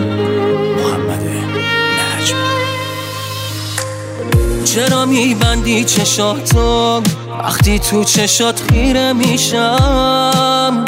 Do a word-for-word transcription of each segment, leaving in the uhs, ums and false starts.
محمد نجم. چرا میبندی چشاتو وقتی تو چشات خیره میشم؟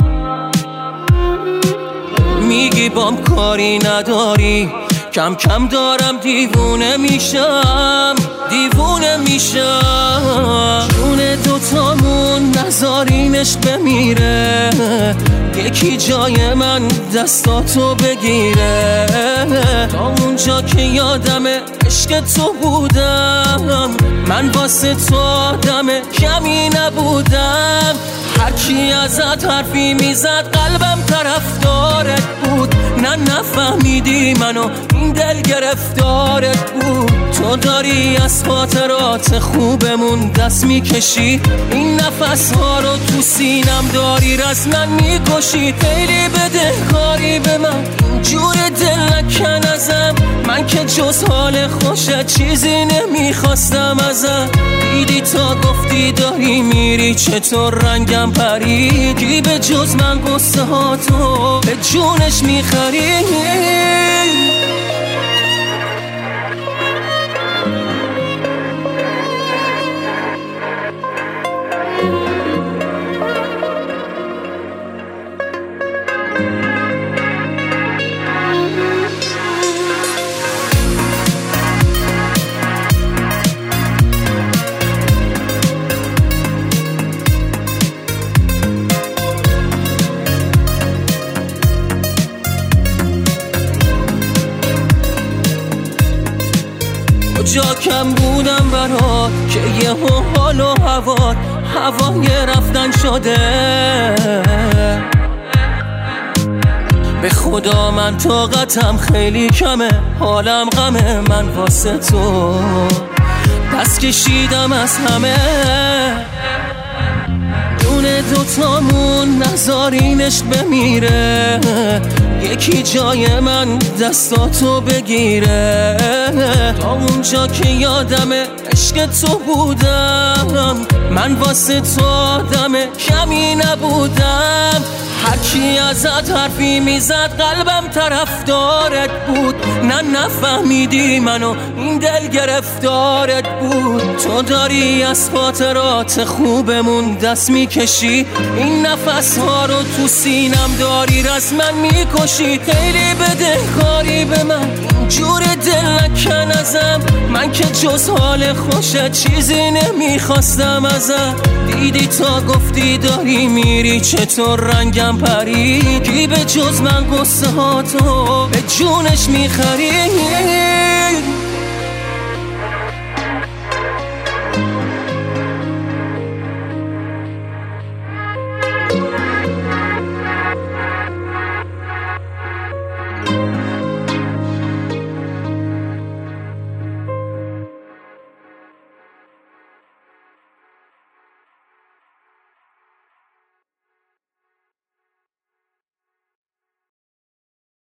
میگی بام کاری نداری، کم کم دارم دیوونه میشم، دیوونه میشم. جون دوتامون نذارینش بمیره، یکی جای من دستاتو بگیره. تا اونجا که یادمه عشق تو بودم، من واسه تو آدم کمی نبودم. هرکی ازت حرفی میزد قلبم طرفدارت بود، نه نفهمیدی منو این دل گرفتارت بود. تو داری از خاطرات خوبمون دست میکشی، این نفس ها رو تو سینم داری رسما میکشی. خیلی بدهکاری به من اینجور دل نکن ازم، من که جز حال خوشت چیزی نمیخواستم ازم. دیدی تا گفتی داری میری چطور رنگم پرید، کی به جز من قصه ها تو به جونش میخری. کجا کم بودم برات که یه حال و هوات هوای رفتن شده. به خدا من طاقتم خیلی کمه، حالم غمه، من واسه تو دست کشیدم از همه. دون دوتامون نذارینش بمیره، یکی جای من دستاتو بگیره. تا اونجا که یادمه عشق تو بودم، من واسه تو آدم کمی نبودم. هرکی ازت حرفی میزد قلبم طرفدارت بود، نه نفهمیدی منو این دل گرفتارت بود. تو داری از خاطرات خوبمون دست میکشی، این نفس ها رو تو سینم داری رسما میکشی. خیلی بدهکاری به من اینجور دل نکن ازم، من که جز حال خوشت چیزی نمیخواستم ازم. دیدی تا گفتی داری میری چطور رنگم پرید، کی به جز من قصه ها تو به جونش میخری.